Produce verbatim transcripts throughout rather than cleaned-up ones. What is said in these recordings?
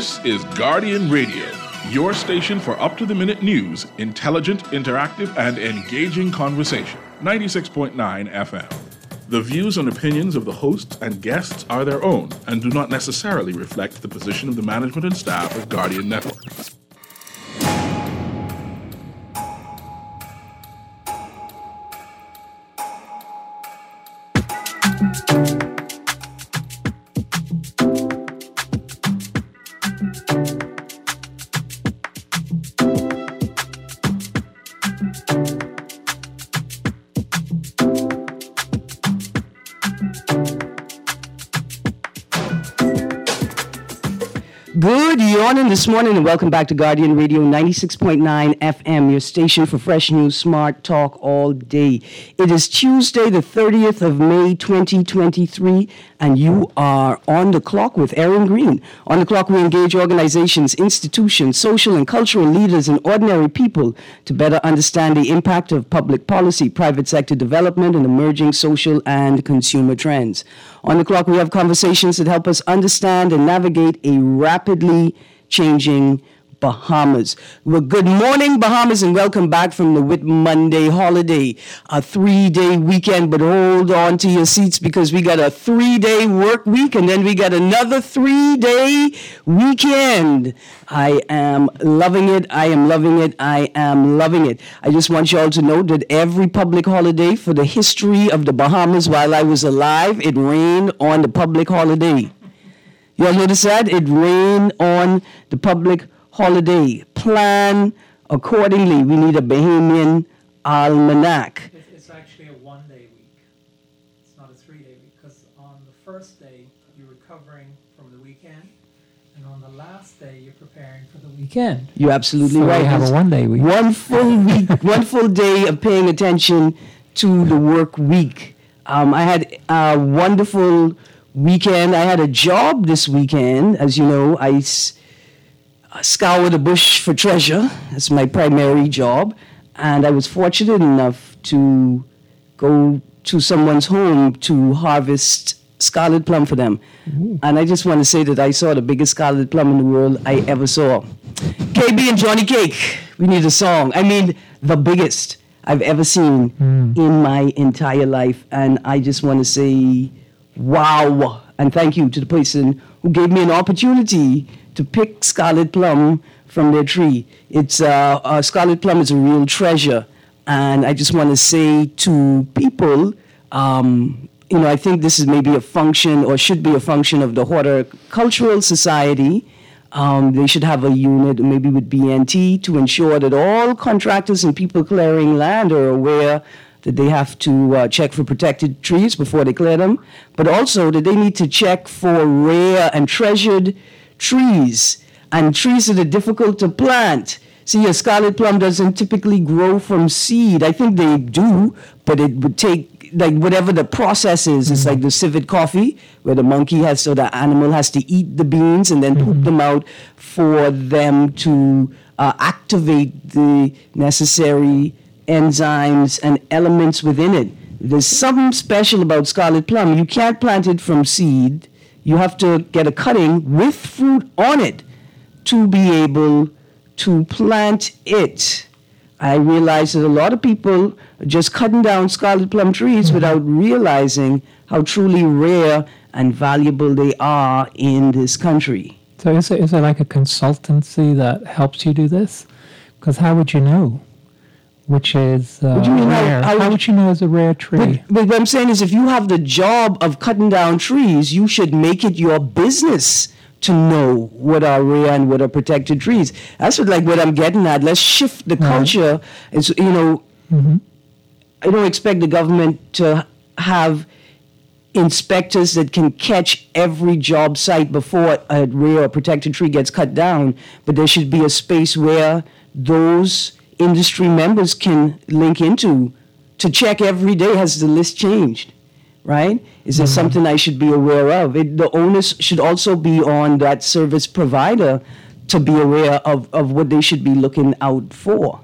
This is Guardian Radio, your station for up-to-the-minute news, intelligent, interactive, and engaging conversation. ninety-six point nine F M. The views and opinions of the hosts and guests are their own and do not necessarily reflect the position of the management and staff of Guardian Network. Good morning this morning and welcome back to Guardian Radio ninety-six point nine F M, your station for fresh news, smart talk all day. It is Tuesday, the thirtieth of May, twenty twenty-three, and you are on the clock with Aaron Green. On the clock, we engage organizations, institutions, social and cultural leaders, and ordinary people to better understand the impact of public policy, private sector development, and emerging social and consumer trends. On the clock, we have conversations that help us understand and navigate a rapidly changing Bahamas. Well, good morning, Bahamas, and welcome back from the Whit Monday holiday, a three-day weekend, but hold on to your seats because we got a three-day work week, and then we got another three-day weekend. I am loving it. I am loving it. I am loving it. I just want you all to know that every public holiday for the history of the Bahamas while I was alive, it rained on the public holiday. You all notice that? It rained on the public holiday. Plan accordingly. We need a Bahamian almanac. It's actually a one-day week. It's not a three-day week because on the first day you're recovering from the weekend, and on the last day you're preparing for the weekend. You're absolutely so right. We have a one-day week. One full week, one full day of paying attention to the work week. Um, I had a wonderful weekend. I had a job this weekend. As you know, I s- scour the bush for treasure. That's my primary job. And I was fortunate enough to go to someone's home to harvest scarlet plum for them. Ooh. And I just want to say that I saw the biggest scarlet plum in the world I ever saw. K B and Johnny Cake, we need a song. I mean, the biggest I've ever seen mm. in my entire life. And I just want to say, wow, and thank you to the person who gave me an opportunity to pick scarlet plum from their tree. It's uh, uh, scarlet plum is a real treasure, and I just want to say to people, um, you know, I think this is maybe a function or should be a function of the Horticultural Society. Um, they should have a unit, maybe with B N T, to ensure that all contractors and people clearing land are aware that they have to uh, check for protected trees before they clear them, but also that they need to check for rare and treasured trees and trees that are difficult to plant. See, a scarlet plum doesn't typically grow from seed. I think they do, but it would take, like, whatever the process is. Mm-hmm. It's like the civet coffee, where the monkey has, so the animal has to eat the beans and then mm-hmm. poop them out for them to uh, activate the necessary enzymes and elements within it. There's something special about scarlet plum. You can't plant it from seed. You have to get a cutting with fruit on it to be able to plant it. I realize that a lot of people are just cutting down scarlet plum trees mm-hmm. without realizing how truly rare and valuable they are in this country. So is it, is it like a consultancy that helps you do this? Because how would you know which is uh, what do you mean, rare? How, how, how would you know it's a rare tree? But, but what I'm saying is if you have the job of cutting down trees, you should make it your business to know what are rare and what are protected trees. That's what, like what I'm getting at. Let's shift the culture. Right. It's, you know, mm-hmm. I don't expect the government to have inspectors that can catch every job site before a rare or protected tree gets cut down, but there should be a space where those industry members can link into to check every day, has the list changed, right? Is there mm-hmm. something I should be aware of? It, the onus should also be on that service provider to be aware of, of what they should be looking out for.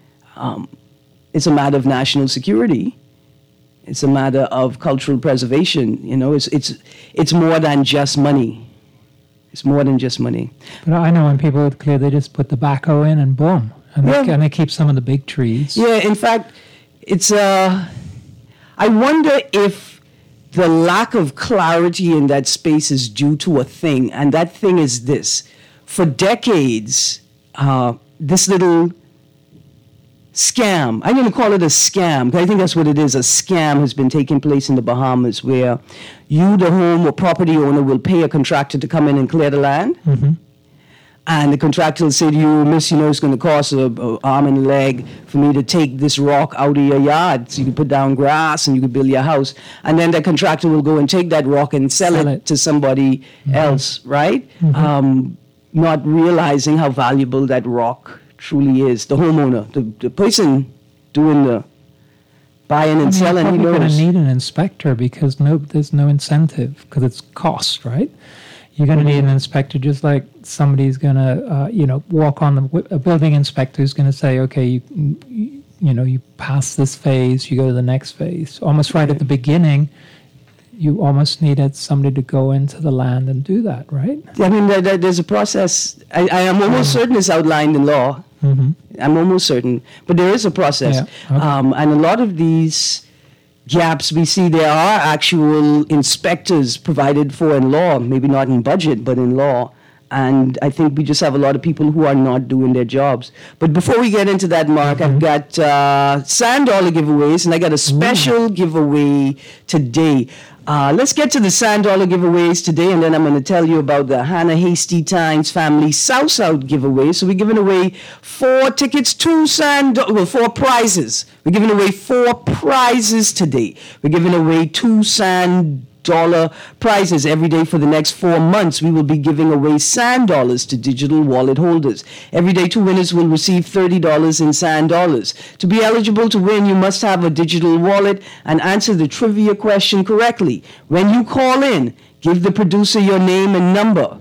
Um, it's a matter of national security. It's a matter of cultural preservation. You know, it's it's it's more than just money. It's more than just money. But I know when people clear, they just put the backhoe in and boom. And, Yeah. they, and they keep some of the big trees. Yeah, in fact, it's uh, I wonder if the lack of clarity in that space is due to a thing, and that thing is this. For decades, uh, this little scam, I'm going to call it a scam, because I think that's what it is, a scam has been taking place in the Bahamas where you, the home or property owner, will pay a contractor to come in and clear the land. Mm-hmm. And the contractor will say to you, miss, you know, it's going to cost a, a arm and a leg for me to take this rock out of your yard so you can put down grass and you can build your house. And then the contractor will go and take that rock and sell, Sell it, it. to somebody Mm-hmm. else, right? Mm-hmm. Um, not realizing how valuable that rock truly is. The homeowner, the, the person doing the buying and I mean, selling, you're he probably going knows. to need an inspector because no, there's no incentive because it's cost, right? You're going to need an inspector just like somebody's going to, uh, you know, walk on the, wi- a building inspector is going to say, okay, you, you, you know, you pass this phase, you go to the next phase. Almost right at the beginning, you almost needed somebody to go into the land and do that, right? I mean, there, there, there's a process. I, I am almost certain it's outlined in law. Mm-hmm. I'm almost certain. But there is a process. Yeah, okay. Um, and a lot of these gaps we see, there are actual inspectors provided for in law, maybe not in budget, but in law. And I think we just have a lot of people who are not doing their jobs. But before we get into that, Mark, Mm-hmm. I've got uh, sand dollar giveaways, and I got a special giveaway today. Uh, let's get to the sand dollar giveaways today, and then I'm going to tell you about the Hannah Hasty Times Family South South giveaway. So we're giving away four tickets, two sand, well, four prizes. We're giving away four prizes today. We're giving away two sand dollar prizes every day for the next four months. We will be giving away sand dollars to digital wallet holders. Every day, two winners will receive thirty dollars in sand dollars. To be eligible to win, you must have a digital wallet and answer the trivia question correctly. When you call in, give the producer your name and number.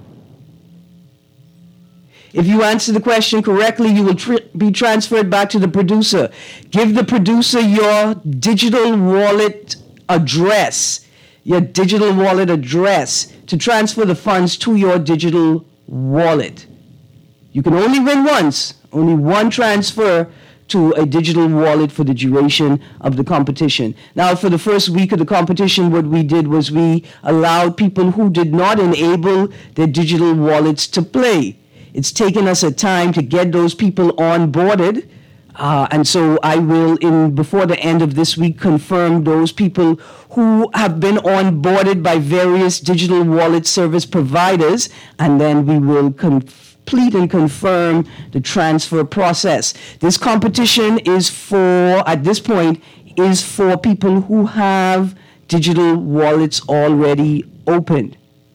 If you answer the question correctly, you will tr- be transferred back to the producer. Give the producer your digital wallet address. Your digital wallet address to transfer the funds to your digital wallet. You can only win once, only one transfer to a digital wallet for the duration of the competition. Now, for the first week of the competition, what we did was we allowed people who did not enable their digital wallets to play. It's taken us a time to get those people onboarded. Uh, and so I will, in before the end of this week, confirm those people who have been onboarded by various digital wallet service providers, and then we will complete and confirm the transfer process. This competition is for, at this point, is for people who have digital wallets already opened.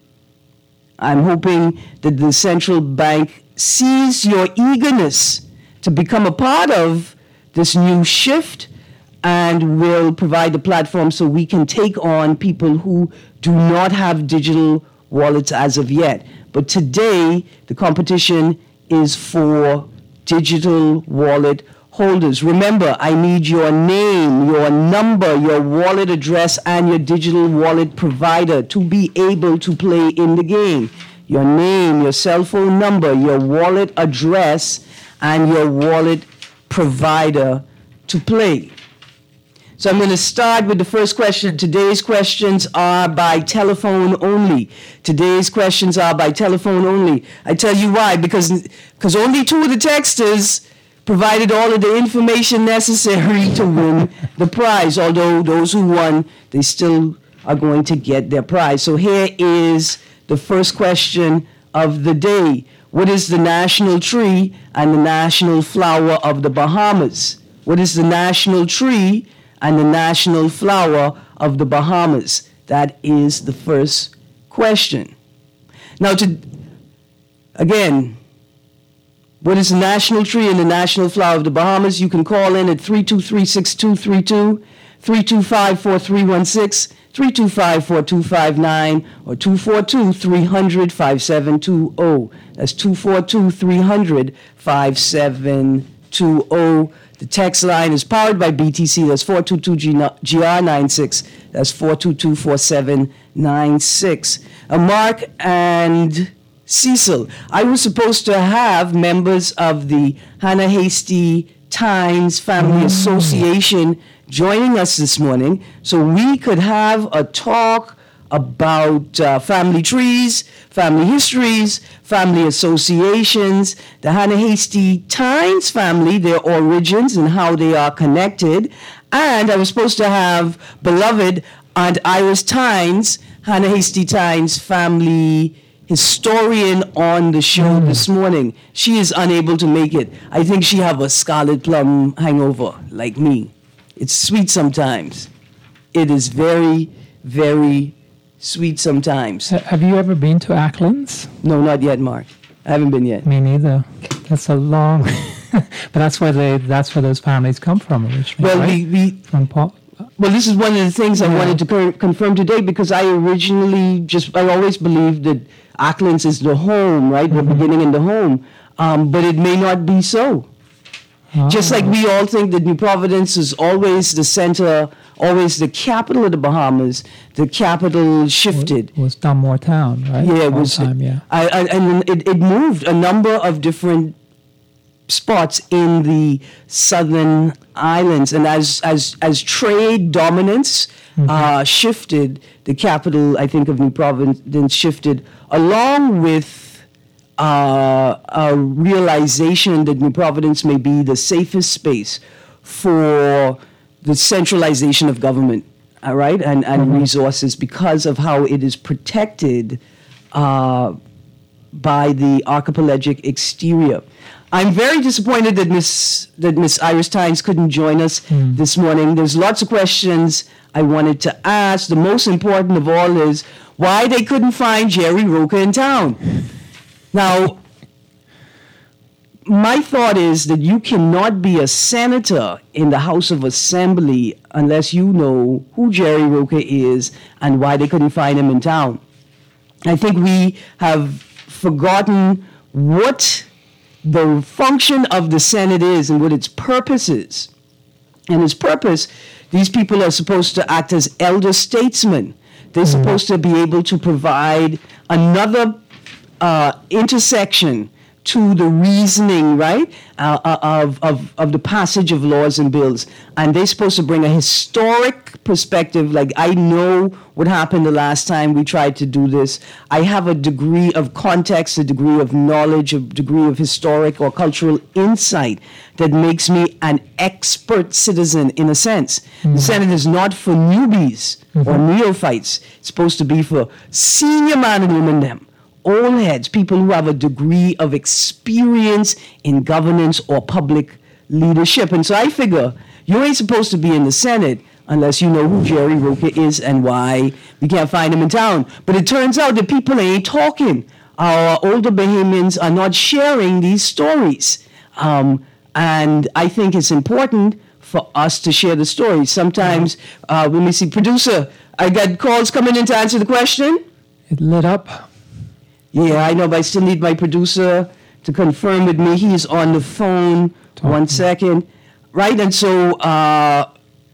I'm hoping that the central bank sees your eagerness to become a part of this new shift and will provide the platform so we can take on people who do not have digital wallets as of yet. But today, the competition is for digital wallet holders. Remember, I need your name, your number, your wallet address, and your digital wallet provider to be able to play in the game. Your name, your cell phone number, your wallet address, and your wallet provider to play. So I'm going to start with the first question. Today's questions are by telephone only. Today's questions are by telephone only. I tell you why, because because only two of the texters provided all of the information necessary to win the prize, although those who won, they still are going to get their prize. So here is the first question of the day. What is the national tree and the national flower of the Bahamas? What is the national tree and the national flower of the Bahamas? That is the first question. Now, to again, what is the national tree and the national flower of the Bahamas? You can call in at three two three, six two three two, three two five, four three one six, three two five, four two five nine, or two four two, three hundred, five seven two zero. That's two four two, three hundred, five seven two zero. The text line is powered by B T C. That's four two two G R nine six. That's four two two, four seven nine six. Uh, Mark and Cecil. I was supposed to have members of the Hannah Hastie Tynes Family mm. Association joining us this morning so we could have a talk about uh, family trees, family histories, family associations, the Hannah Hastie Tynes family, their origins and how they are connected. And I was supposed to have beloved Aunt Iris Tynes, Hannah Hastie Tynes family historian, on the show mm. this morning. She is unable to make it. I think she have a scarlet plum hangover like me. It's sweet sometimes. It is very, very sweet sometimes. Have you ever been to Acklands? No, not yet, Mark. I haven't been yet. Me neither. That's a long... but that's where they. That's where those families come from originally. Well, right? we, we from Paul. Well, this is one of the things I yeah. wanted to co- confirm today because I originally just I always believed that Acklands is the home, right? Mm-hmm. The beginning and the home, um, but it may not be so. Oh. Just like we all think that New Providence is always the center, always the capital of the Bahamas. The capital shifted. It was Dunmore Town, right? Yeah, it was. Time, yeah. I, I, and it, it moved a number of different spots in the southern islands, and as as as trade dominance mm-hmm. uh, shifted, the capital, I think, of New Providence shifted, along with uh, a realization that New Providence may be the safest space for the centralization of government, all right, and and mm-hmm. resources because of how it is protected uh, by the archipelagic exterior. I'm very disappointed that Miss that Miss Iris Tynes couldn't join us mm. this morning. There's lots of questions I wanted to ask. The most important of all is why they couldn't find Jerry Roca in town. Now, my thought is that you cannot be a senator in the House of Assembly unless you know who Jerry Roca is and why they couldn't find him in town. I think we have forgotten what the function of the Senate is and what its purpose is. And its purpose, these people are supposed to act as elder statesmen. They're mm-hmm. supposed to be able to provide another uh, intersection to the reasoning, right, uh, of, of, of the passage of laws and bills. And they're supposed to bring a historic perspective. Like, I know what happened the last time we tried to do this. I have a degree of context, a degree of knowledge, a degree of historic or cultural insight that makes me an expert citizen in a sense. Mm-hmm. The Senate is not for newbies mm-hmm. or neophytes. It's supposed to be for senior man and women them. All heads, people who have a degree of experience in governance or public leadership. And so I figure you ain't supposed to be in the Senate unless you know who Jerry Roca is and why we can't find him in town. But it turns out that people ain't talking. Our older Bahamians are not sharing these stories. Um, and I think it's important for us to share the stories. Sometimes, uh, let me see, producer, I got calls coming in to answer the question. It lit up. Yeah, I know, but I still need my producer to confirm with me. He's on the phone. Talk One second. Right, and so, uh,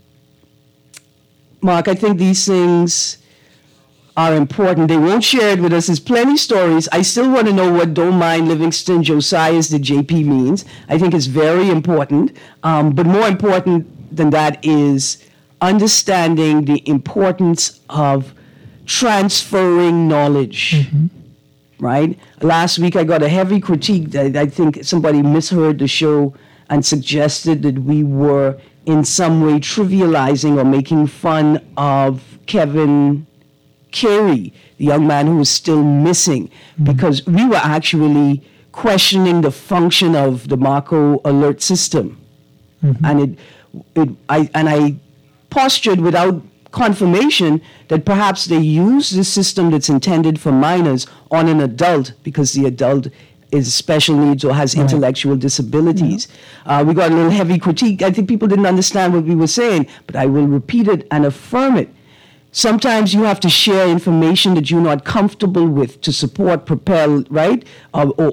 Mark, I think these things are important. They won't share it with us. There's plenty of stories. I still want to know what Don't Mind Livingston Josiah's the J P means. I think it's very important. Um, but more important than that is understanding the importance of transferring knowledge. Mm-hmm. Right? Last week I got a heavy critique that I think somebody misheard the show and suggested that we were in some way trivializing or making fun of Kevin Carey, the young man who was still missing, mm-hmm. because we were actually questioning the function of the Marco alert system. Mm-hmm. And it, it I and I postured without confirmation that perhaps they use this system that's intended for minors on an adult because the adult is special needs or has right. intellectual disabilities. Yeah. Uh, we got a little heavy critique. I think people didn't understand what we were saying, but I will repeat it and affirm it. Sometimes you have to share information that you're not comfortable with to support, propel, right, or, or, or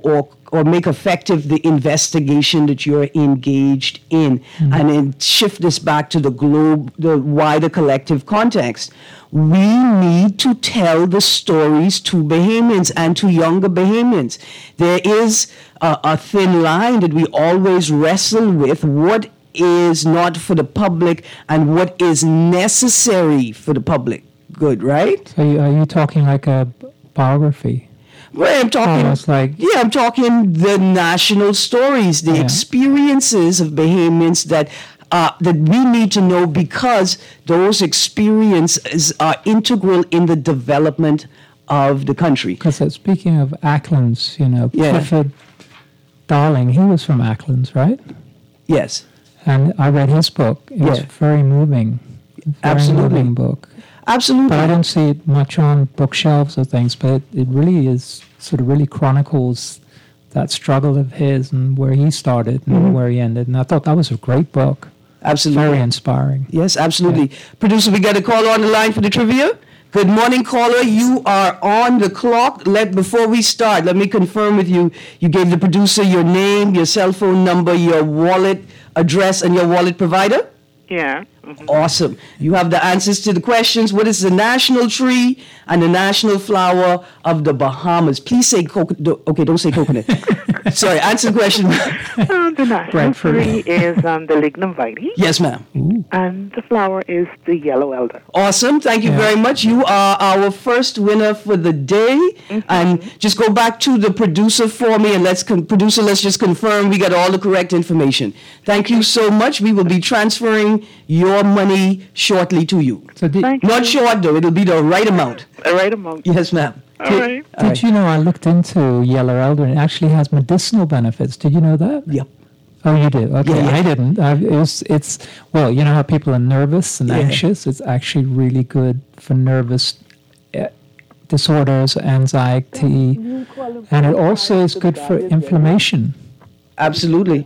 or make effective the investigation that you're engaged in, mm-hmm. and then shift this back to the globe, the wider collective context. We need to tell the stories to Bahamians and to younger Bahamians. There is a, a thin line that we always wrestle with. What is not for the public and what is necessary for the public good, right? So you, are you talking like a biography? Well, I'm talking, oh, it's like, yeah, I'm talking the national stories, the yeah. experiences of Bahamians that uh, that we need to know, because those experiences are integral in the development of the country. Because uh, speaking of Acklands, you know, yeah. Clifford Darling, he was from Acklands, right? Yes. And I read his book. It yeah. was very moving. Very Absolutely. moving book. Absolutely. But I don't see it much on bookshelves or things, but it, it really is sort of really chronicles that struggle of his and where he started and mm-hmm. where he ended. And I thought that was a great book. Absolutely. Very inspiring. Yes, absolutely. Yeah. Producer, we got a caller on the line for the trivia. Good morning, caller. You are on the clock. Let Before we start, let me confirm with you. You gave the producer your name, your cell phone number, your wallet address, and your wallet provider? Yeah. Mm-hmm. Awesome. You have the answers to the questions. What is the national tree and the national flower of the Bahamas? Please say coconut. Okay, don't say coconut. Sorry, answer the question. Uh, the national tree is um, the lignum vitae. Yes, ma'am. Ooh. And the flower is the yellow elder. Awesome. Thank you yeah. very much. You are our first winner for the day. Mm-hmm. And just go back to the producer for me, and let's con- producer, let's just confirm we got all the correct information. Thank you so much. We will be transferring your money shortly to you. So did, Thank Not you. short, though. It'll be the right amount. The right amount. Yes, ma'am. All did, right. Did all right. you know I looked into yellow elder and it actually has medicinal benefits? Did you know that? Yep. Oh, you did? Okay, yeah, yeah. I didn't. I, it was, it's, well, you know how people are nervous and yeah. anxious? It's actually really good for nervous uh, disorders, anxiety, and it also is good for inflammation. Absolutely.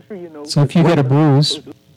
So if you get a bruise,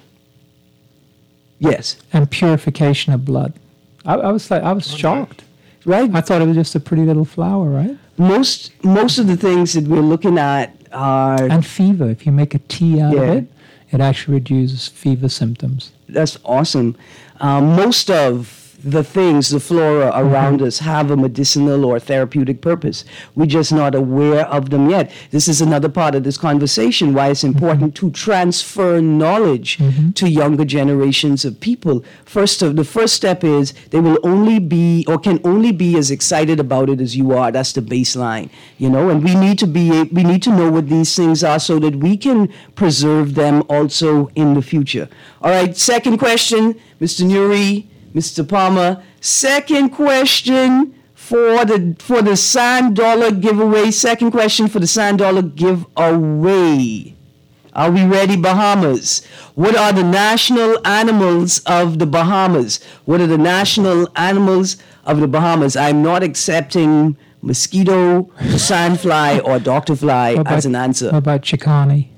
yes, and purification of blood. I, I was like, I was shocked. Right. I thought it was just a pretty little flower, right? Most most of the things that we're looking at are... And fever. If you make a tea out yeah. of it, it actually reduces fever symptoms. That's awesome. Um, most of the things, the flora around mm-hmm. us, have a medicinal or therapeutic purpose. We're just not aware of them yet. This is another part of this conversation, why it's important mm-hmm. to transfer knowledge mm-hmm. to younger generations of people. First, of, the first step is they will only be or can only be as excited about it as you are. That's the baseline, you know. And we need to be we need to know what these things are so that we can preserve them also in the future. All right. Second question, Mister Nuri. Mister Palmer, second question for the for the Sand Dollar giveaway. Second question for the Sand Dollar giveaway. Are we ready, Bahamas? What are the national animals of the Bahamas? What are the national animals of the Bahamas? I'm not accepting mosquito, sandfly, or Doctor Fly about, as an answer. What about Chicani?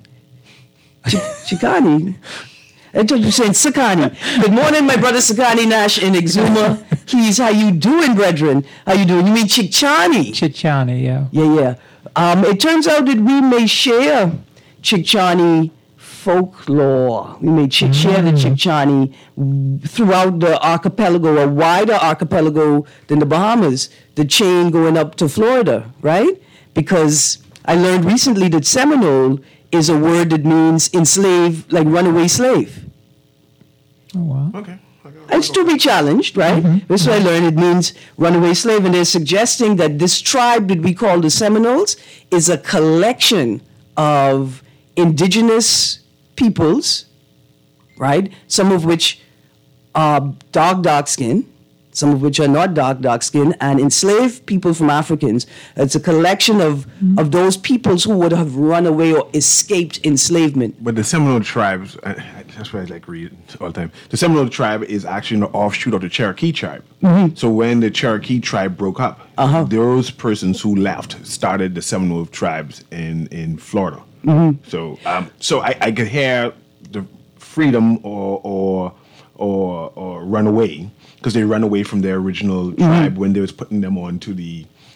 Ch- Chicani? I thought you were saying Sakani. Good morning, my brother Sakani Nash in Exuma Keys. How you doing, brethren? How you doing? You mean Chichani? Chichani, yeah. Yeah, yeah. Um, it turns out that we may share Chichani folklore. We may ch- mm. share the Chichani throughout the archipelago, a wider archipelago than the Bahamas, the chain going up to Florida, right? Because I learned recently that Seminole is a word that means enslaved, like runaway slave. Oh, wow. Okay. It's to be challenged, right? Mm-hmm. This is what I learned. It means runaway slave. And they're suggesting that this tribe that we call the Seminoles is a collection of indigenous peoples, right? Some of which are dark, dark skin, some of which are not dark, dark skin, and enslaved people from Africans. It's a collection of, mm-hmm. of those peoples who would have run away or escaped enslavement. But the Seminole tribes, uh, that's what I like read all the time. The Seminole tribe is actually an offshoot of the Cherokee tribe. Mm-hmm. So when the Cherokee tribe broke up, uh-huh. those persons who left started the Seminole tribes in, in Florida. Mm-hmm. So um, so I, I could hear the freedom or or or, or run away, because they ran away from their original tribe mm-hmm. when they was putting them onto the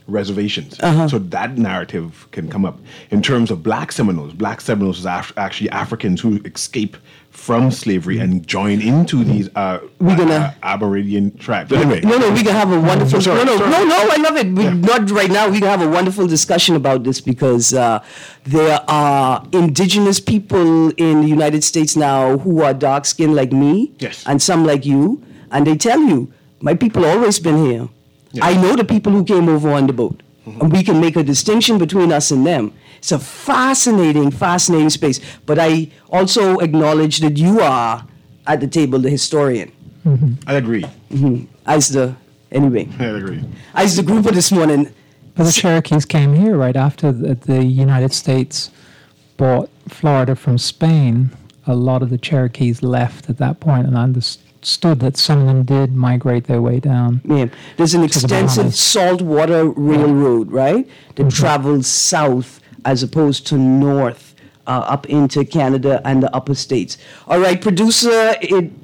reservations. Uh-huh. So that narrative can come up. In terms of black Seminoles, black Seminoles is af- actually Africans who escape from slavery and join into these uh, We're gonna- uh, Aboriginal tribes. But anyway, No, no, we can have a wonderful. Sorry, no, no, sorry. no, no, I love it. We, Yeah. Not right now. We can have a wonderful discussion about this because uh, there are indigenous people in the United States now who are dark skinned like me, Yes. and some like you, and they tell you, my people always been here. Yeah. I know the people who came over on the boat, and we can make a distinction between us and them. It's a fascinating, fascinating space. But I also acknowledge that you are at the table, the historian, I agree. as the anyway. I agree. As the group of this morning, But the Cherokees came here right after the, the United States bought Florida from Spain. A lot of the Cherokees left at that point, and I understood that some of them did migrate their way down. yeah, there's an the extensive Bahamas. saltwater railroad, right, that travels south as opposed to north, uh, up into Canada and the upper states. All right, producer, it,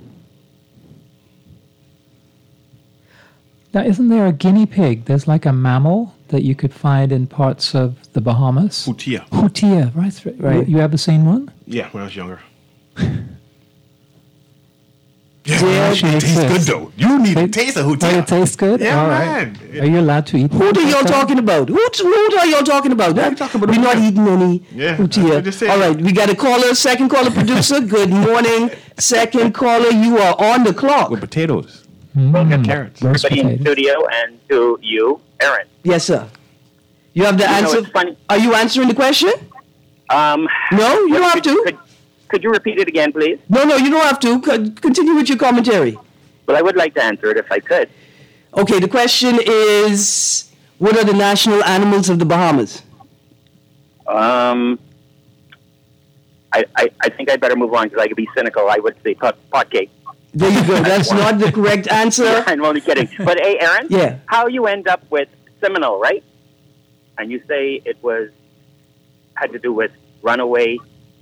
Now, isn't there a guinea pig? There's like a mammal that you could find in parts of the Bahamas. Hutia. Hutia, right? Right. You, you ever seen one? Yeah, when I was younger. Yeah, yeah, actually it tastes good exists. though. You need to It- taste a Oh, hutia. it tastes good? Yeah, All right. man. Are you allowed to eat who are y'all talking about? Who, who are y'all talking about? Yeah, I'm talking about We're not Hutia. eating any Yeah, Hutia. I just said- All right, we got a caller, second caller, producer. Good morning, second caller. You are on the clock. With potatoes. Mm, carrots. roast Everybody in the potatoes. studio and to you, Aaron. Yes, sir. You have the You know, answer. it's funny. Are you answering the question? Um, No, you don't have could, to. Could, could you repeat it again, please? No, no, you don't have to. Co- Continue with your commentary. Well, I would like to answer it if I could. Okay, the question is, what are the national animals of the Bahamas? Um, I, I, I think I'd better move on because I could be cynical. I would say pot, pot cake. There you go. That's not the correct answer. I'm only kidding. But hey, Aaron, Yeah. how you end up with Seminole, right? And you say it was had to do with runaway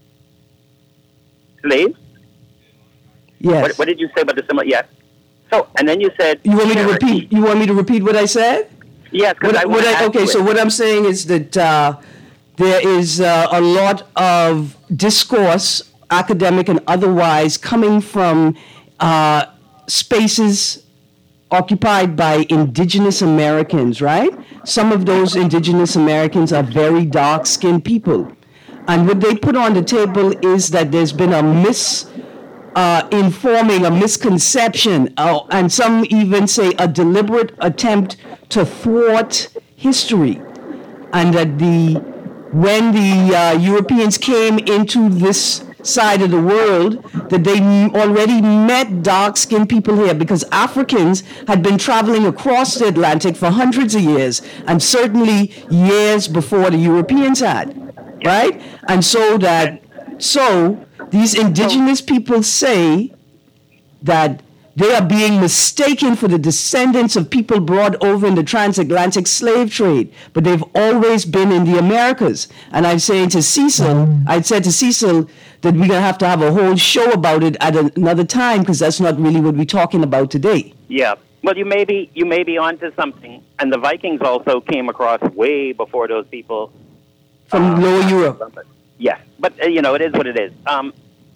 slaves. Yes. What, what did you say about the Seminole? Yes. So, and then you said You want me to Cherokee. repeat? You want me to repeat what I said? Yes, because What, I what want to I, add okay, to so it. what I'm saying is that uh, there is uh, a lot of discourse, academic and otherwise, coming from uh, spaces occupied by indigenous Americans, right? Some of those indigenous Americans are very dark-skinned people. And what they put on the table is that there's been a mis... Uh, informing a misconception, uh, and some even say a deliberate attempt to thwart history, and that the when the uh, Europeans came into this side of the world, that they m- already met dark-skinned people here because Africans had been traveling across the Atlantic for hundreds of years, and certainly years before the Europeans had, right? And so that so. These indigenous people say that they are being mistaken for the descendants of people brought over in the transatlantic slave trade, but they've always been in the Americas. And I'm saying to Cecil, I'd said to Cecil that we're going to have to have a whole show about it at another time because that's not really what we're talking about today. Yeah. Well, you may be you may be onto something, and the Vikings also came across way before those people. From uh, Lower Europe. Yes, but uh, you know it is what it is. Um,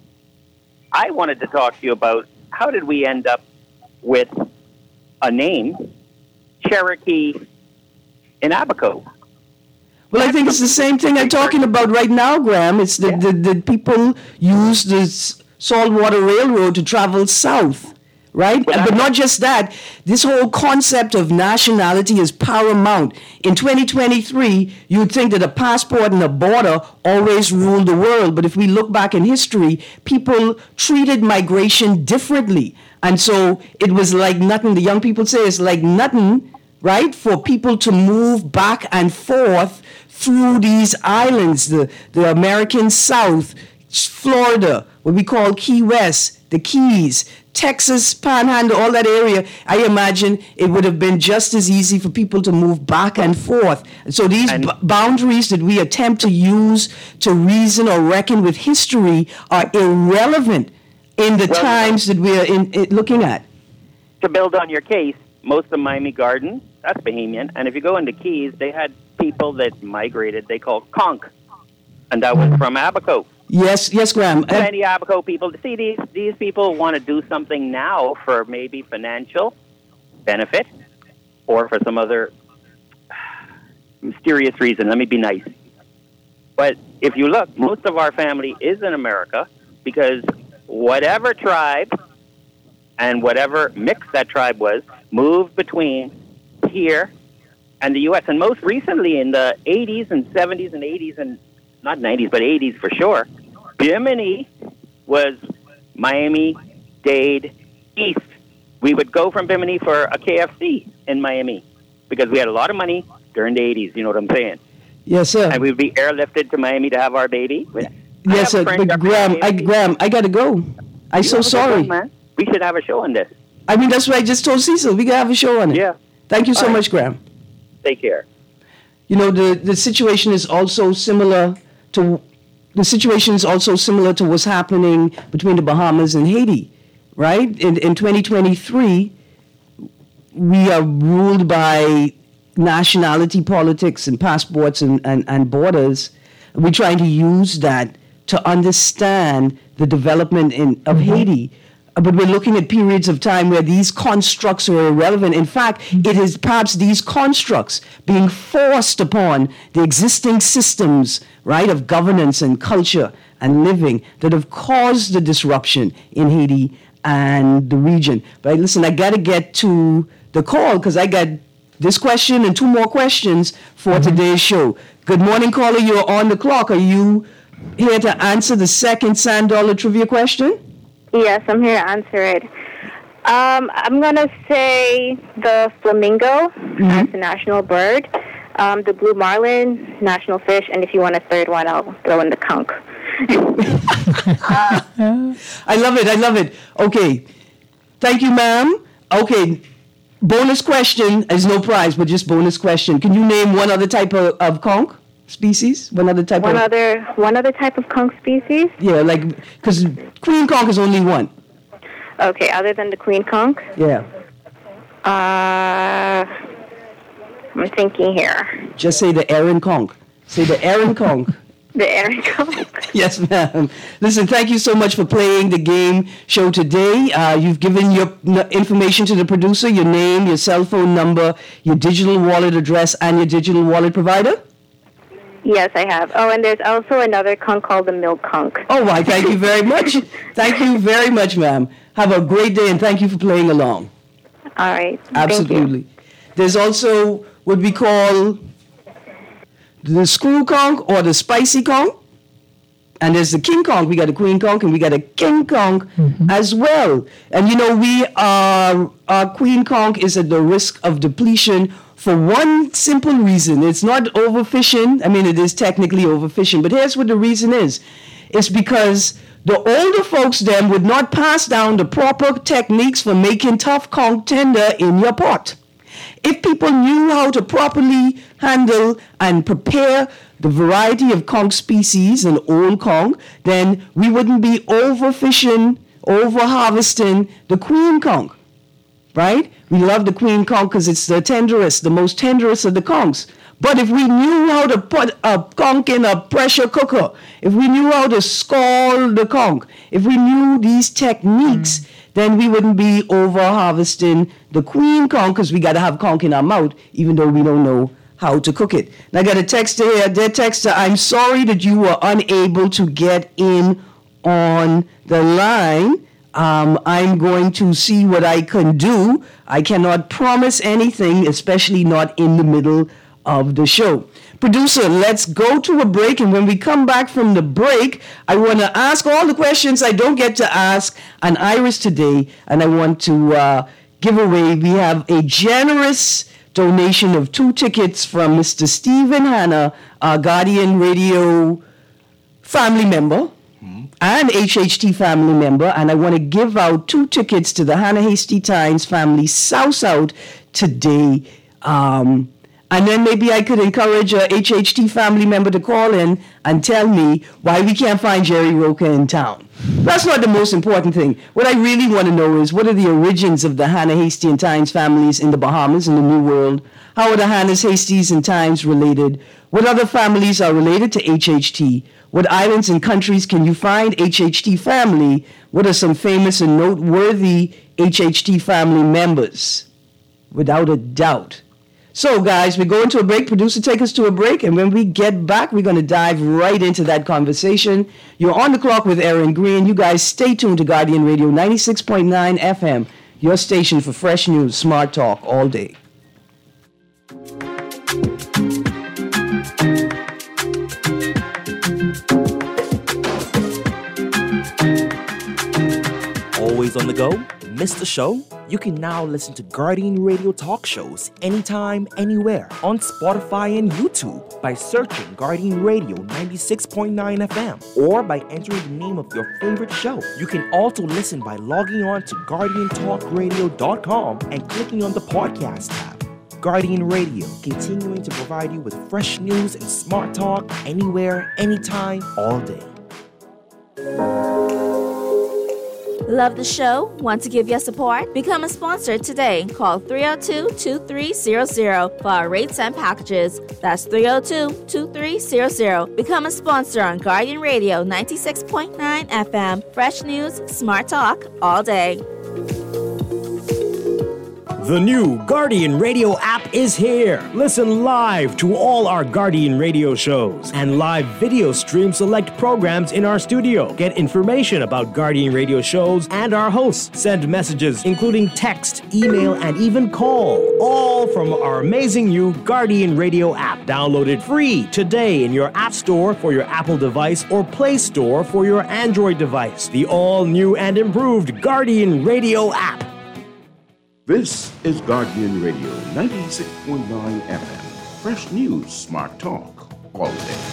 I wanted to talk to you about how did we end up with a name, Cherokee in Abaco. Well, I think it's the same thing I'm talking about right now, Graham. It's that the, the people use this saltwater railroad to travel south, right? Well, but I- not just that. This whole concept of nationality is paramount. In twenty twenty-three, you would think that a passport and a border always ruled the world. But if we look back in history, people treated migration differently. And so it was like nothing. The young people say it's like nothing, right? For people to move back and forth through these islands, the, the American South, Florida, what we call Key West, the Keys, Texas, Panhandle, all that area. I imagine it would have been just as easy for people to move back and forth. So these And- b- boundaries that we attempt to use to reason or reckon with history are irrelevant in the Well, times that we are in, in looking at. To build on your case, most of Miami Garden that's Bahamian. And if you go into Keys, they had people that migrated, they call conch. And that was from Abaco. Yes, yes, Graham. Many Abaco people. See, these, these people want to do something now for maybe financial benefit or for some other mysterious reason. Let me be nice. But if you look, most of our family is in America because whatever tribe and whatever mix that tribe was moved between here and the U S. And most recently in the eighties and seventies and eighties and not nineties, but eighties for sure, Bimini was Miami-Dade East. We would go from Bimini for a K F C in Miami because we had a lot of money during the eighties, you know what I'm saying? Yes, sir. And we'd be airlifted to Miami to have our baby. Yes, sir. But Graham, I, Graham, I got to go. I'm so sorry. Go, man. We should have a show on this. I mean, that's what I just told Cecil. We got to have a show on it. Yeah. Thank you so All much, right. Graham. Take care. You know, the, the situation is also similar to the situation is also similar to what's happening between the Bahamas and Haiti, right? In in twenty twenty-three, we are ruled by nationality politics and passports and, and, and borders. We're trying to use that to understand the development in of mm-hmm. Haiti. But we're looking at periods of time where these constructs are irrelevant. In fact, it is perhaps these constructs being forced upon the existing systems, right, of governance and culture and living that have caused the disruption in Haiti and the region. But listen, I got to get to the call because I got this question and two more questions for mm-hmm. today's show. Good morning, caller. You're on the clock. Are you here to answer the second Sand Dollar trivia question? Yes, I'm here to answer it. Um, I'm going to say the flamingo, mm-hmm. that's the national bird, um, the blue marlin, national fish, and if you want a third one, I'll throw in the conch. uh, I love it. I love it. Okay. Thank you, ma'am. Okay. Bonus question. There's no prize, but just bonus question. Can you name one other type of, of conch species? One other type one of... Other, one other type of conch species? Yeah, like, because queen conch is only one. Okay, other than the queen conch? Yeah. Uh, I'm thinking here. Just say the Erin conch. Say the Erin conch. The Erin conch. Yes, ma'am. Listen, thank you so much for playing the game show today. Uh, you've given your n- information to the producer, your name, your cell phone number, your digital wallet address, and your digital wallet provider? Yes, I have. Oh, and there's also another conch called the milk conch. Oh, why, thank you very much. Thank you very much, ma'am. Have a great day, and thank you for playing along. All right. Absolutely. There's also what we call the screw conch or the spicy conch. And there's the king conch. We got a queen conch and we got a king conch mm-hmm. as well. And, you know, we are, our queen conch is at the risk of depletion for one simple reason. It's not overfishing. I mean, it is technically overfishing. But here's what the reason is. It's because the older folks then would not pass down the proper techniques for making tough conch tender in your pot. If people knew how to properly handle and prepare the variety of conch species and old conch, then we wouldn't be overfishing, over-harvesting the queen conch, right? We love the queen conch because it's the tenderest, the most tenderest of the conchs. But if we knew how to put a conch in a pressure cooker, if we knew how to scald the conch, if we knew these techniques, mm. then we wouldn't be over-harvesting the queen conch because we got to have conch in our mouth, even though we don't know how to cook it. And I got a text here, dear texter, I'm sorry that you were unable to get in on the line. Um, I'm going to see what I can do. I cannot promise anything, especially not in the middle of the show. Producer, let's go to a break, and when we come back from the break, I want to ask all the questions I don't get to ask on Iris today, and I want to uh, give away, we have a generous donation of two tickets from Mister Stephen Hanna, our Guardian Radio family member, mm-hmm. and H H T family member, and I want to give out two tickets to the Hannah Hasty Times family South South today. Um, And then maybe I could encourage a H H T family member to call in and tell me why we can't find Jerry Roca in town. That's not the most important thing. What I really want to know is, what are the origins of the Hannah Hastie and Tynes families in the Bahamas, in the New World? How are the Hannahs, Hasties, and Tynes related? What other families are related to H H T? What islands and countries can you find H H T family? What are some famous and noteworthy H H T family members? Without a doubt. So, guys, we're going to a break. Producer, take us to a break. And when we get back, we're going to dive right into that conversation. You're on the clock with Aaron Green. You guys stay tuned to Guardian Radio ninety-six point nine F M, your station for fresh news, smart talk all day. Always on the go? Missed the show? You can now listen to Guardian Radio talk shows anytime, anywhere on Spotify and YouTube by searching Guardian Radio ninety-six point nine F M or by entering the name of your favorite show. You can also listen by logging on to guardian talk radio dot com and clicking on the podcast tab. Guardian Radio, continuing to provide you with fresh news and smart talk anywhere, anytime, all day. Love the show? Want to give your support? Become a sponsor today. Call three oh two, two three zero zero for our rates and packages. That's three oh two, two three zero zero. Become a sponsor on Guardian Radio ninety-six point nine F M. Fresh news, smart talk, all day. The new Guardian Radio app is here. Listen live to all our Guardian Radio shows and live video stream select programs in our studio. Get information about Guardian Radio shows and our hosts. Send messages including text, email, and even call. All from our amazing new Guardian Radio app. Download it free today in your App Store for your Apple device or Play Store for your Android device. The all-new and improved Guardian Radio app. This is Guardian Radio ninety-six point nine F M. Fresh news, smart talk, all day.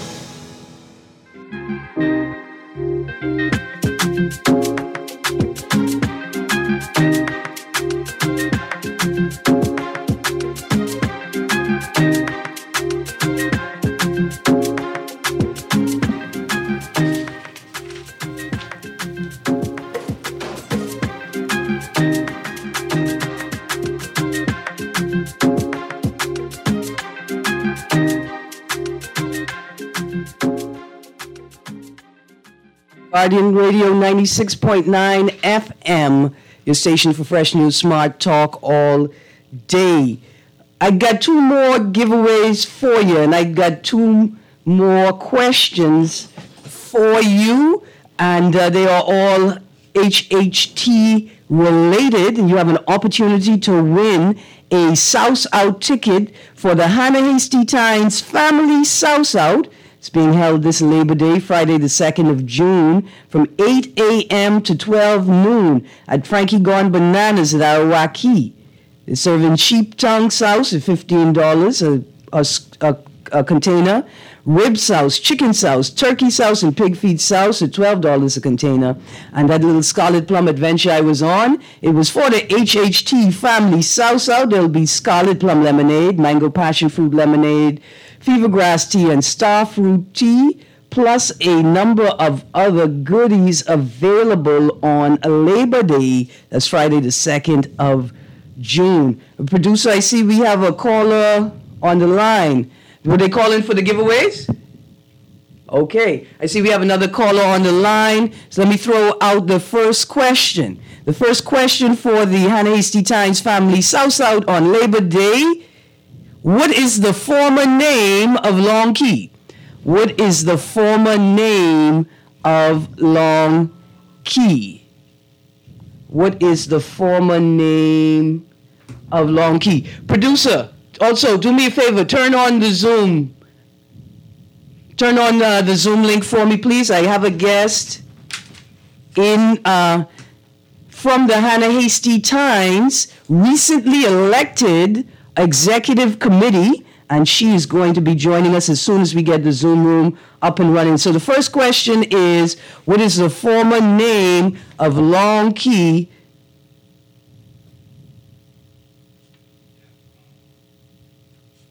Guardian Radio ninety-six point nine F M, your station for fresh news, smart talk all day. I got two more giveaways for you, and I got two more questions for you, and uh, they are all H H T related, and you have an opportunity to win a South Out ticket for the Hannah Hastie Tynes Family South Out. It's being held this Labor Day, Friday the second of June, from eight a.m. to twelve noon at Frankie Gone Bananas at Arawaki. They're serving sheep tongue sauce at fifteen dollars a, a, a, a container, rib sauce, chicken sauce, turkey sauce, and pig feet sauce at twelve dollars a container. And that little Scarlet Plum adventure I was on, it was for the H H T Family South Out. There'll be Scarlet Plum lemonade, mango passion fruit lemonade, fever grass tea, and star fruit tea, plus a number of other goodies available on Labor Day. That's Friday the second of June. Producer, I see we have a caller on the line. Were they calling for the giveaways? Okay. I see we have another caller on the line. So let me throw out the first question. The first question for the Hannah Hastie Tynes Family South Out on Labor Day. What is the former name of Long Key? What is the former name of Long Key? What is the former name of Long Key? Producer, also do me a favor, turn on the Zoom. Turn on uh, the Zoom link for me, please. I have a guest in uh, from the Hannah Hastie Tynes, recently elected executive committee, and she is going to be joining us as soon as we get the Zoom room up and running. So the first question is, what is the former name of Long Key?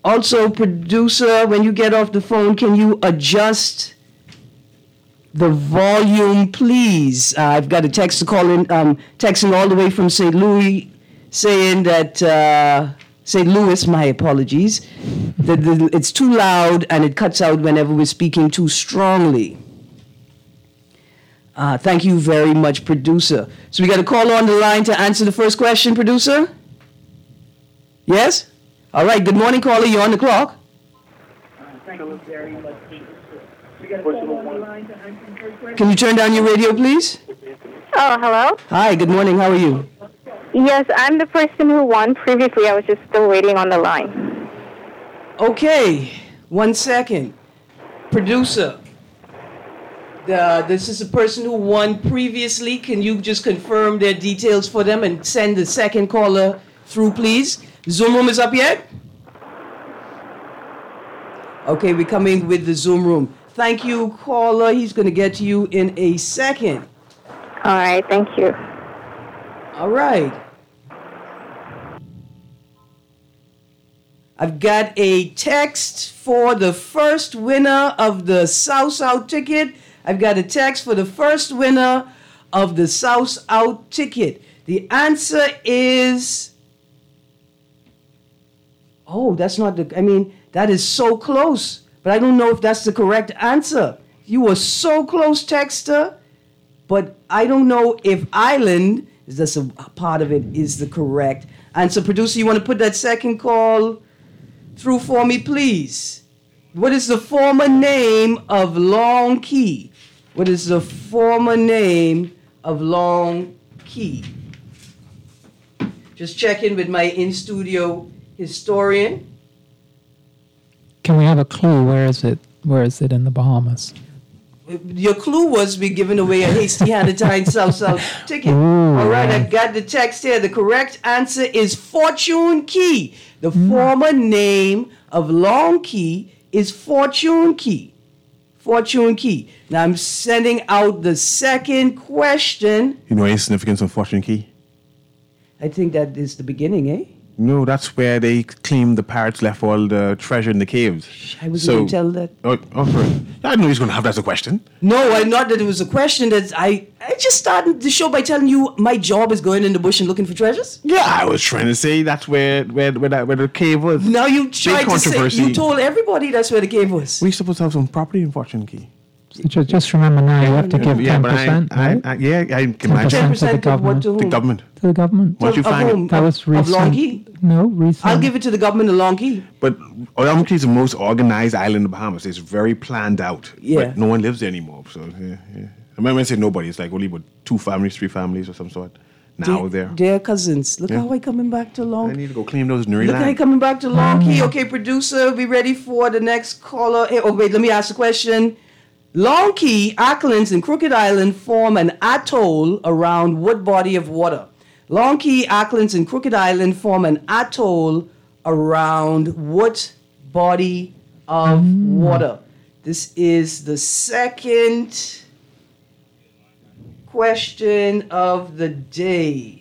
Also, producer, when you get off the phone, can you adjust the volume, please? Uh, I've got a text to call in, um, texting all the way from Saint Louis, saying that uh, Saint Louis, my apologies, that the, it's too loud and it cuts out whenever we're speaking too strongly. Uh, thank you very much, producer. So we got a call on the line to answer the first question, producer? Yes? All right, good morning, caller. You're on the clock. Can you turn down your radio, please? Oh, hello? Hi, good morning. How are you? Yes, I'm the person who won previously. I was just still waiting on the line. Okay, one second. Producer, the, this is the person who won previously. Can you just confirm their details for them and send the second caller through, please? Zoom room is up yet? Okay, we're coming with the Zoom room. Thank you, caller. He's going to get to you in a second. All right, thank you. All right. I've got a text for the first winner of the South Out ticket. I've got a text for the first winner of the South Out ticket. The answer is... Oh, that's not the... I mean, that is so close. But I don't know if that's the correct answer. You were so close, texter. But I don't know if island, is this a part of it, is the correct answer. Producer, you want to put that second call through for me, please? What is the former name of Long Key? What is the former name of Long Key? Just checking with my in-studio historian. Can we have a clue? Where is it? Where is it in the Bahamas? Your clue was we giving away a Hasty Hannah South South ticket. Ooh, All right, right. I've got the text here. The correct answer is Fortune Key. The mm. former name of Long Key is Fortune Key. Fortune Key. Now I'm sending out the second question. You know any significance of Fortune Key? I think that is the beginning, eh? No, that's where they claim the pirates left all the treasure in the caves. I was so, going to tell that. Oh, oh, right. I didn't know he was going to have that as a question. No, I not that it was a question. That I I just started the show by telling you my job is going in the bush and looking for treasures. Yeah, I was trying to say that's where where where, that, where the cave was. Now you tried to say, you told everybody that's where the cave was. We're supposed to have some property in Fortune Key. So just, just remember now you have to give yeah, ten but percent, I, right? I, I, yeah, I can ten imagine. percent to the government. To the government. To the government. Once you of find whom? it. That was Of recent. Long Key? No, recent. I'll give it to the government of Long Key. But Long Key is the most organized island in the Bahamas. It's very planned out. Yeah. But no one lives there anymore. So, yeah, yeah. I mean, when I say nobody, it's like only what, two families, three families or some sort now Dear, there. dear cousins, look Yeah. how I coming back to Long I need to go clean those Nuri Look how I land. coming back to Long Key. Okay, producer, be ready for the next caller. Hey, oh, wait, let me ask the question. Long Key, Acklins, and Crooked Island form an atoll around what body of water? Long Key, Acklins, and Crooked Island form an atoll around what body of mm. water? This is the second question of the day.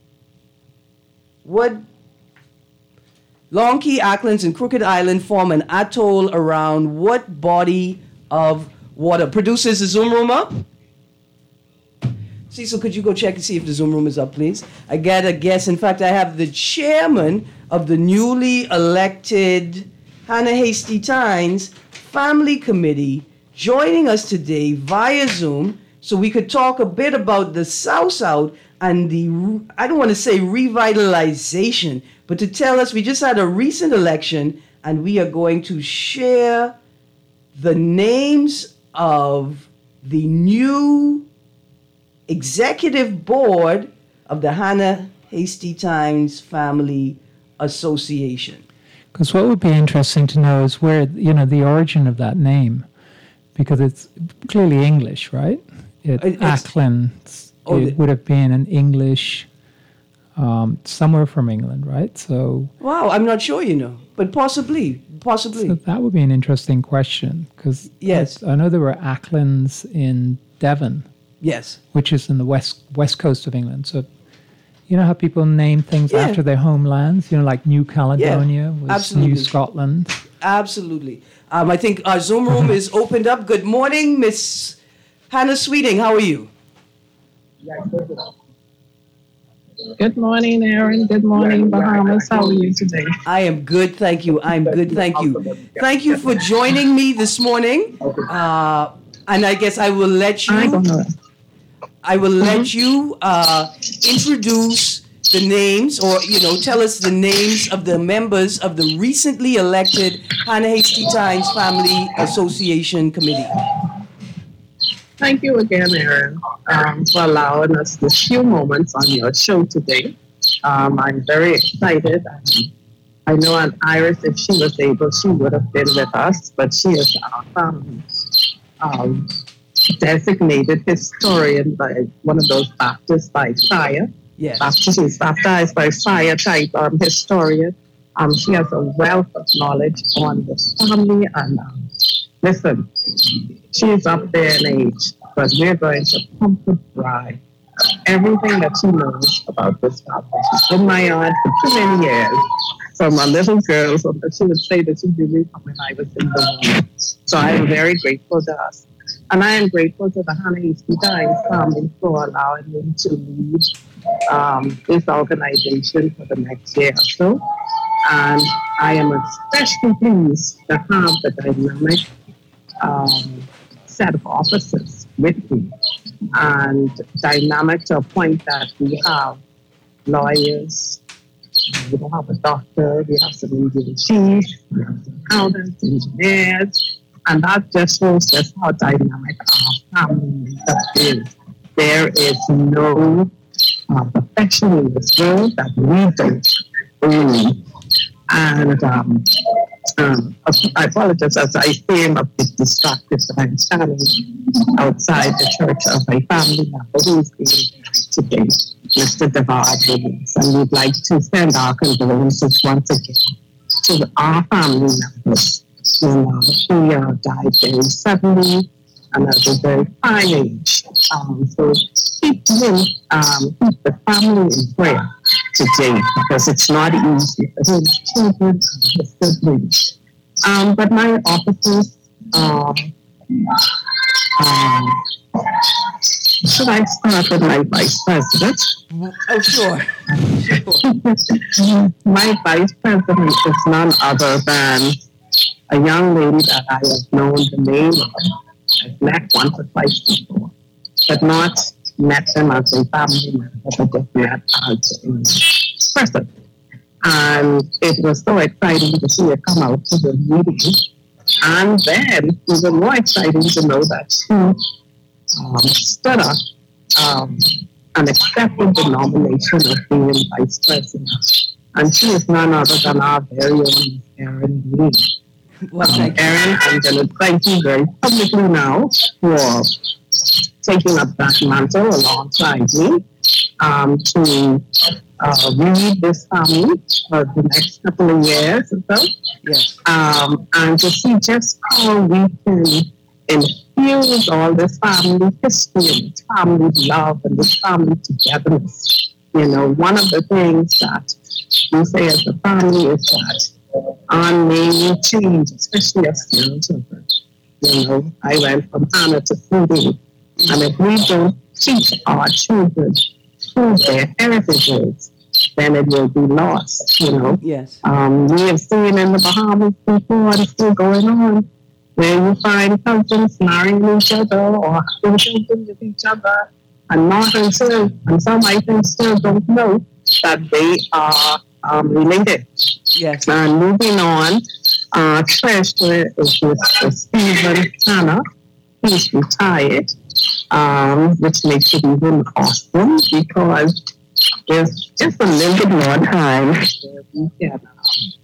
What Long Key, Acklins, and Crooked Island form an atoll around what body of water? Producer, is the Zoom room up? Cecil, could you go check and see if the Zoom room is up, please? I got a guess. In fact, I have the chairman of the newly elected Hannah Hasty Tynes Family Committee joining us today via Zoom so we could talk a bit about the South South and the, I don't want to say revitalization, but to tell us we just had a recent election and we are going to share the names of the new executive board of the Hannah Hasty Tynes Family Association. Because what would be interesting to know is where, you know, the origin of that name, because it's clearly English, right? It, It's- Acklins, Oh, it the- would have been an English, um, somewhere from England, right? So, Wow, I'm not sure, you know, but possibly, possibly. so that would be an interesting question, because Yes. I know there were Acklins in Devon, Yes. which is in the west west coast of England. So, you know how people name things Yeah. after their homelands? You know, like New Caledonia was absolutely. New Scotland. Absolutely. Um, I think our Zoom room is opened up. Good morning, Miss Hannah Sweeting. How are you? Good morning, Aaron. Good morning, Bahamas. How are you today? I am good, thank you. I'm good, thank you. Thank you for joining me this morning. Uh, and I guess I will let you. I will let you uh, introduce the names, or you know, tell us the names of the members of the recently elected Hannah-Hastie Tynes Family Association Committee. Thank you again, Aaron, um, for allowing us this few moments on your show today. Um, I'm very excited. I know Aunt Iris, if she was able, she would have been with us, but she is our family's um, designated historian by one of those Baptist by fire. Yes. Baptist is baptized by fire type um, historian. Um, she has a wealth of knowledge on this family, and um, listen, she's up there in age, but we're going to pump her dry. Everything that she knows about this family. She's been my aunt for too many years. From a little girl, so that she would say that she knew from when I was in the womb. So I am very grateful to us. And I am grateful to the Hannah-Hastie Tynes family for allowing me to lead um, this organization for the next year or so. And I am especially pleased to have the dynamic um, set of officers with me, and dynamic to a point that we have lawyers, we don't have a doctor, we have some Indian chiefs, we have some accountants, engineers, and that just shows just how dynamic our family makeup is. There is no uh, perfection in this world that we don't own. And um, um, I apologize as I seem a bit distracted, but I'm standing outside the church of a family member who is being today, Mister Devard Williams. And we'd like to send our condolences once again to our family members, you know, who uh, died very suddenly and at a very fine age. Um, so keep him, um, keep the family in prayer today, because it's not easy for his children and his siblings. Um, but my officers, um, um, should I start with my vice president? Oh, sure. sure. My vice president is none other than a young lady that I have known the name of. I've met once or twice before, but not met them as a family member, but just met as a person. And it was so exciting to see her come out to the meeting. And then even more exciting to know that she um, stood up um, and accepted the nomination of being vice president. And she is none other than our very own Erin Lee. Well, um, Erin, I'm going to thank you very publicly now for taking up that mantle alongside me um, to uh, lead this family for the next couple of years or so. Yes. Um, and to see just how we can infuse all this family history and this family love and this family togetherness. You know, one of the things that we say as a family is that our name change, especially as young children. You know, I went from Hannah to Phoebe, and if we don't teach our children who their heritage is, then it will be lost, you know. Yes. Um, we have seen in the Bahamas before, and still going on, where you find cousins marrying each other or having children with each other, and not until, and some I think still don't know that they are um, related. Yes. And moving on, uh, treasurer is Mister Stephen Hannah. He's retired, um, which makes it even awesome because there's just a little bit more time where we can, um,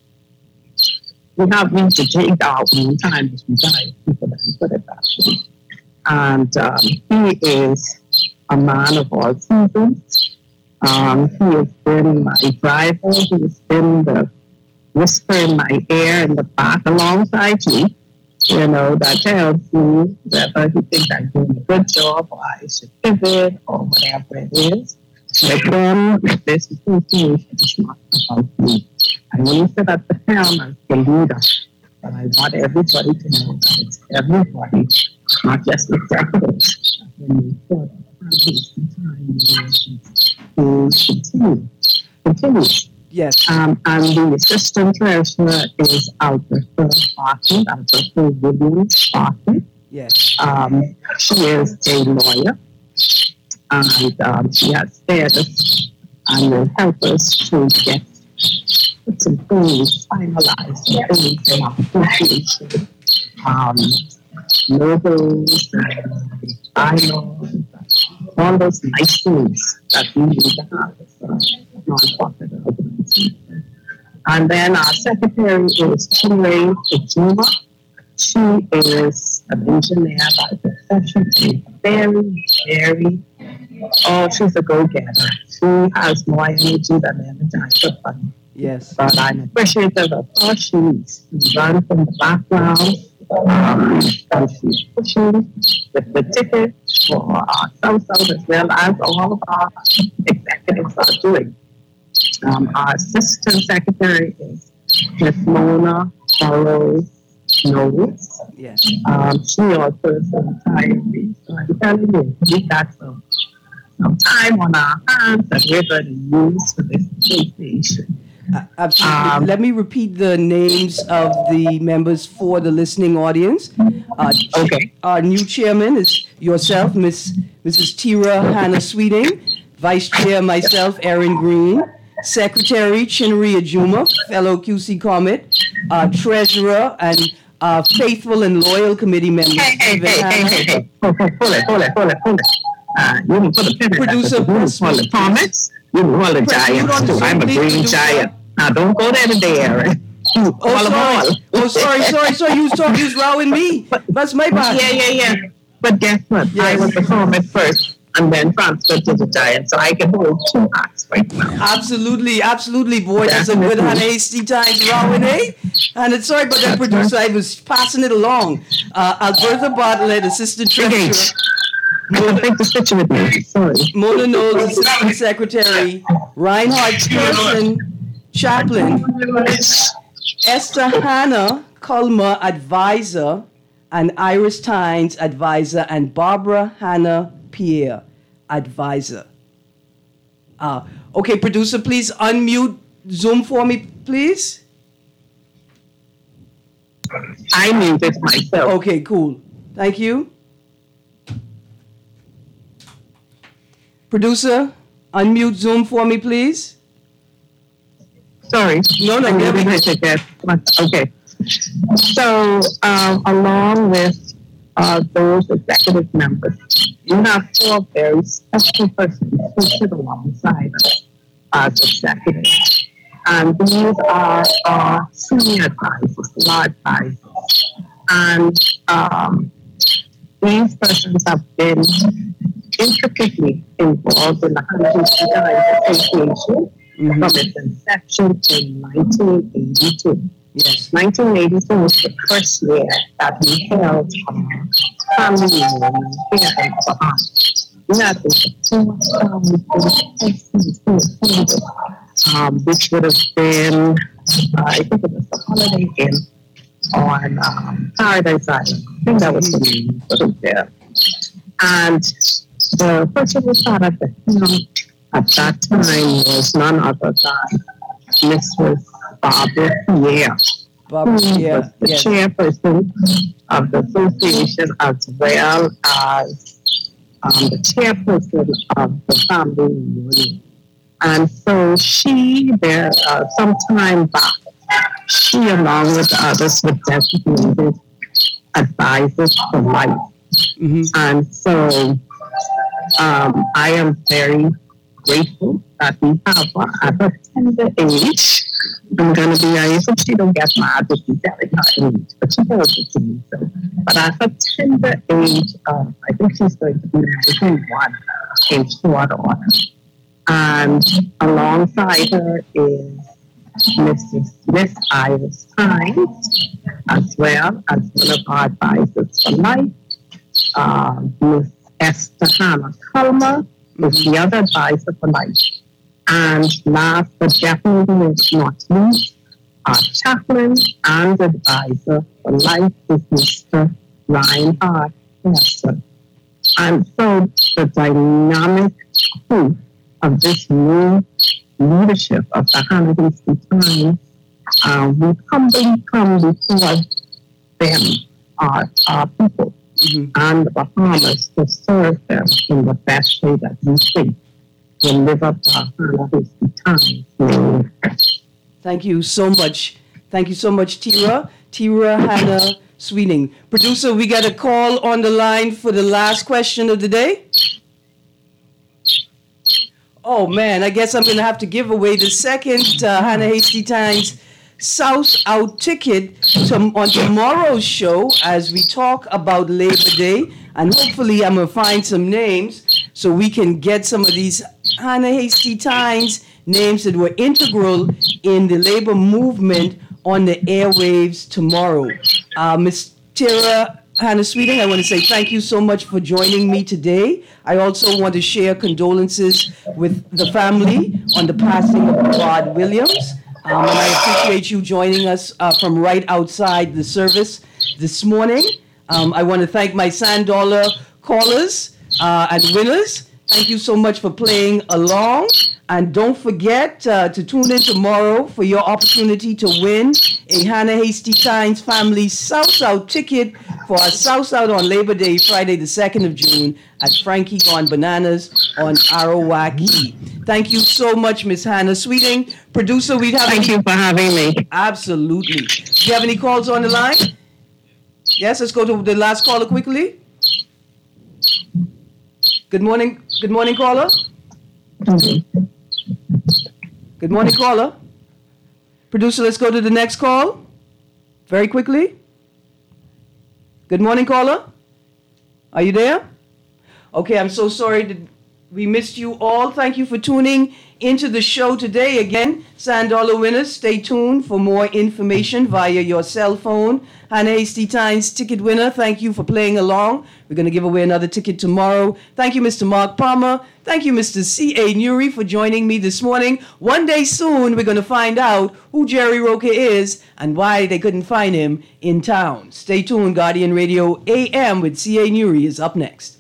we have need to take our own time as we die, people that put it that way. And um, he is a man of all seasons. Um, he has been my driver. He has been the whisper in my ear in the back alongside me, you know, that tells me whether he thinks I'm doing a good job or I should pivot or whatever it is. But then this association is not about me. I only sit at the helm as the leader, but I want everybody to know that it's everybody, not just executives. When you put to continue. Continue. Yes. Um, and the assistant treasurer is Alberta Bartlett, Alberta Williams Bartlett. Yes. Um, she is a lawyer, and um, she has stayed us and will help us to get some things finalized, some things in our association, um, logos, and bylaws, all those nice things that we need to have as a non-profit organization. And then our secretary is Chinwe Ejuma. She is an engineer by profession. She's very, very, oh, she's a go-getter. She has more energy than Energizer Bunny. Yes. But I'm appreciative of her. She's run from the background. Um, and she's pushing with the ticket for our South South as well as all of our executives are doing. Um, our assistant secretary is Miss Mona Burrows Knowles. Yes. Um, she also is a retiree. So I'm telling you, we got some, some time on our hands that we're going to use for this association. Uh, absolutely. Um, Let me repeat the names of the members for the listening audience. Uh, okay. Our new chairman is yourself, Miss Missus Tira Hannah Sweeting. Vice chair, myself, Erin Green. Secretary, Chinwe Ejuma, fellow Q C Comet. Uh, treasurer and uh, faithful and loyal committee member. Hey, hey, hey, hey, hey, hey. Okay, hold it, hold it, hold it, hold it. Uh, you can put a pin in Producer, that. You can call it comments. You can call it giants too. I'm a green giant. Now, don't go there today, Aaron. Oh, sorry. Oh, sorry, sorry, sorry. You was talking, you was rowing me. That's my bad. Yeah, yeah, yeah. But guess what? Yes. I was the comment first and then transferred to the giant, so I can hold two hats right now. Absolutely, absolutely, boy. That's a good Hannah Hasty times rowing, eh? And it's sorry about that, producer. I was passing it along. Uh, Alberta Bartlett, assistant treasurer. Mona, take the picture with me. Sorry. Mona Knowles, assistant secretary. Reinhard Pearson, chaplain. Esther Hannah Culmer, advisor, and Iris Tynes, advisor, and Barbara Hannah Pierre, advisor. Uh, okay, producer, please unmute Zoom for me, please. I muted myself. Okay, cool. Thank you. Producer, unmute Zoom for me, please. Sorry. No, no, there we go. Okay. So, um, along with uh, those executive members, you have four very special persons who sit alongside us as executives. And these are our senior advisors, law advisors. And um, these persons have been intricately involved in the Hannah Hasty Association mm-hmm. from its inception in nineteen eighty-two. Yes. nineteen eighty-two was the first year that we held um, family reunion here in Bahamas. We had over two thousand um, which would have been, uh, I think it was the Holiday Inn on um, Paradise Island. I think that was the name of it there. And the person who sat at the helm at that time was none other than Missus Barbara Pierre, Barbara who Pierre, was the yes. chairperson of the association as well as um, the chairperson of the family reunion. And so she, there, uh, some time back, she, along with others, was designated advisors for life. Mm-hmm. And so um, I am very grateful that we have her at a tender age. I'm going to be, I hope she don't get mad if you tell her age, but she tells it to me. So. But at her tender age, uh, I think she's going to be ninety-one in short order. And alongside her is Missus Miss Iris Tynes, as well as one of our advisors for life, uh, Miss Esther Hannah Culmer, is the other advisor for life. And last but definitely not least, our chaplain and advisor for life is Mister Reinhard Hesser. And so the dynamic crew of this new leadership of the Hannah Hasty Times, uh, we humbly come before them, our, our people, mm-hmm. and the Bahamas to serve them in the best way that we think will live up to our Hannah Hasty Times. Thank you so much. Thank you so much, Tira. Tira Hannah Sweeting. Producer, we got a call on the line for the last question of the day. Oh, man, I guess I'm going to have to give away the second uh, Hannah Hasty Times South Out ticket to, on tomorrow's show as we talk about Labor Day. And hopefully I'm going to find some names so we can get some of these Hannah Hasty Times names that were integral in the labor movement on the airwaves tomorrow. Uh, Miz Tira Hannah Sweeting, I want to say thank you so much for joining me today. I also want to share condolences with the family on the passing of Rod Williams. Um, and I appreciate you joining us uh, from right outside the service this morning. Um, I want to thank my Sand Dollar callers uh, and winners. Thank you so much for playing along. And don't forget uh, to tune in tomorrow for your opportunity to win a Hannah Hasty Times Family South Out ticket for our South Out on Labor Day, Friday the second of June at Frankie Gone Bananas on Arawaki. Thank you so much, Miss Hannah Sweeting. Producer, we'd have Thank any- you for having me. Absolutely. Do you have any calls on the line? Yes, let's go to the last caller quickly. Good morning. Good morning, caller. Good morning, caller. Producer, let's go to the next call. Very quickly. Good morning, caller. Are you there? Okay, I'm so sorry that we missed you all. Thank you for tuning into the show today. Again, Sand Dollar winners, stay tuned for more information via your cell phone. Hannah Hasty Times ticket winner, thank you for playing along. We're going to give away another ticket tomorrow. Thank you, Mister Mark Palmer. Thank you, Mister C A. Newry, for joining me this morning. One day soon, we're going to find out who Jerry Roca is and why they couldn't find him in town. Stay tuned. Guardian Radio A M with C A. Newry is up next.